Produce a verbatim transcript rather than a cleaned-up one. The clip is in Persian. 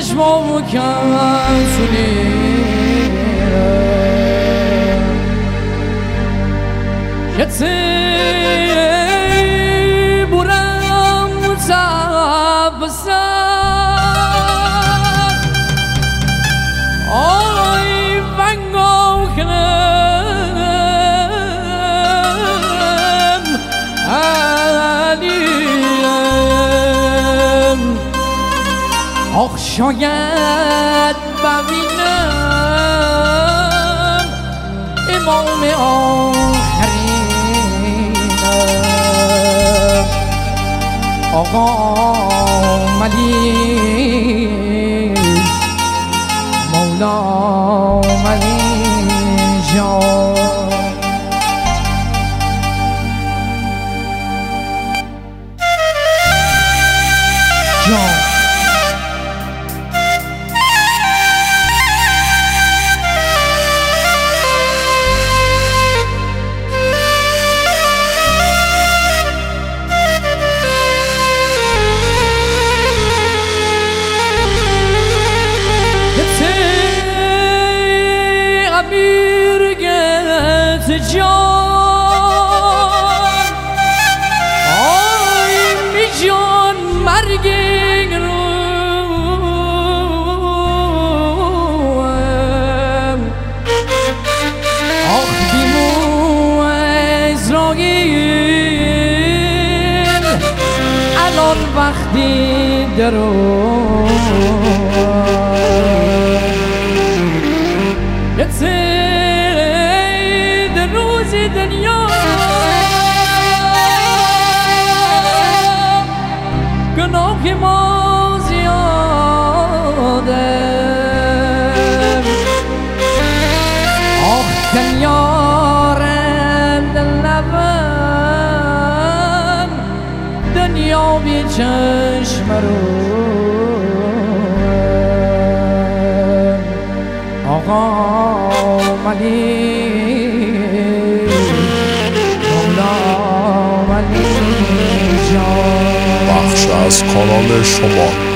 چشمامو کنسونی که تی برم تبسر آی ونگو کنم علیم آخ شاید ببینم امام آخرینم آقا ملی مولا ملی جان جان جان آی می جان مرگ روم آخ بیمو ازرائیل الان وقتی درو دنیا گناه ما زیاده آخ دنیارم دل نبم دنیا بی چشم رو آقا ملی بخش از کانال شما